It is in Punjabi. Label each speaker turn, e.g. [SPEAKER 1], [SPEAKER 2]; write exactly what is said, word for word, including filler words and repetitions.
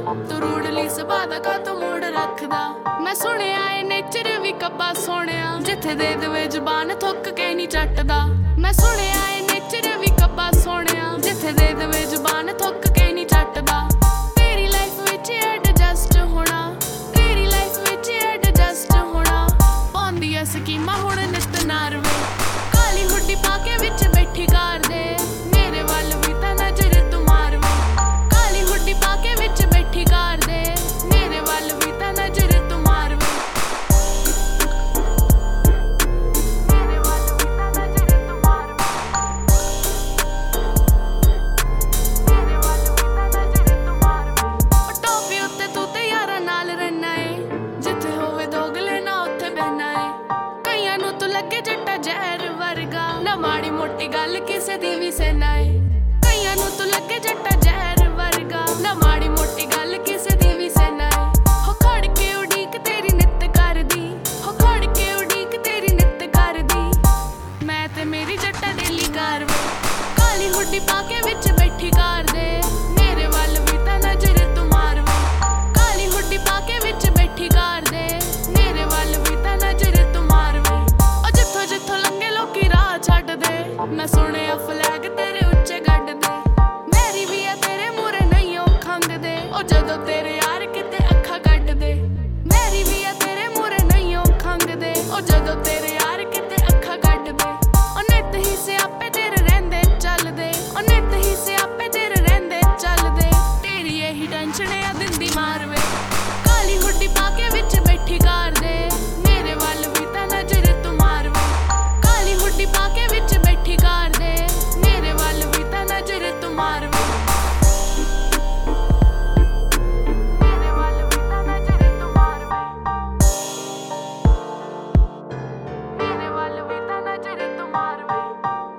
[SPEAKER 1] ਤੂੰ ਰੂੜਲੀ ਸੁਭਾਅ ਦਾ ਕਾਹਤੋਂ ਮੂਡ ਰੱਖਦਾ। ਮੈਂ ਸੁਣਿਆ ਏ ਨੇਚਰ ਵੀ ਕੱਬਾ ਸੋਹਣਿਆ, ਜਿੱਥੇ ਦੇ ਦੇਵੇ ਜ਼ੁਬਾਨ ਥੁੱਕ ਕੇ ਨਹੀਂ ਚੱਟਦਾ। ਮੈਂ ਸੁਣਿਆ ਏ ਨੇਚਰ ਵੀ ਕੱਬਾ ਸੋਹਣਿਆ, ਜਿੱਥੇ ਦੇ ਦੇਵੇ ਜ਼ੁਬਾਨ ਥੁੱਕ ਕੇ ਨਹੀਂ ਚੱਟਦਾ। ਤੇਰੀ ਲਾਈਫ ਵਿੱਚ ਐਡਜਸਟ ਹੋਣਾ, ਤੇਰੀ ਲਾਈਫ ਵਿੱਚ ਐਡਜਸਟ ਹੋਣਾ, ਪਾਉਂਦੀ ਐ ਸਕੀਮਾਂ ਹੁਣ ਨਿਤ ਨਾਰਵੇ। ਕਾਲੀ ਹੁੱਡੀ ਪਾ ਕੇ ਵਿੱਚ ਬੈਠੀ ਕਾਰ ਦੇ, ਮੇਰੇ ਵੱਲ ਵੀ ਤਾਂ ਨਜ਼ਰ ਤੂੰ ਮਾਰਵੇ। ਕਾਲੀ ਹੁੱਡੀ ਪਾ ਕੇ ਵਿੱਚ ਬੈਠੀ ਕਾਰ ਦੇ, ਮੇਰੇ ਵੱਲ ਵੀ ਤਾਂ ਨਜ਼ਰ ਤੂੰ ਮਾਰਵੇ। ਮੇਰੇ ਵੱਲ ਵੀ ਤਾਂ ਨਜ਼ਰ ਤੂੰ ਮਾਰਵੇ। ਮੇਰੇ ਵੱਲ ਵੀ ਤਾਂ ਨਜ਼ਰ ਤੂੰ ਮਾਰਵੇ। ਉਹ ਟੋਪੀ ਉੱਤੇ ਤੂੰ ਤੇ ਯਾਰਾਂ ਨਾਲ ਰਹਿਣਾ ਏ, ਜਿੱਥੇ ਹੋਵੇ ਦੋਗਲੇ ਨਾ ਉੱਥੇ ਬਹਿਣਾ ਏ। ਕਈਆਂ ਨੂੰ ਤੂੰ ਲੱਗੇ ਜੱਟਾ ਜ਼ਹਿਰ ਵਰਗਾ, ਨਾ ਮਾੜੀ ਮੋਟੀ ਗੱਲ ਕਿਸੇ ਦੀ ਵੀ ਸਹਿਣਾ ਏ।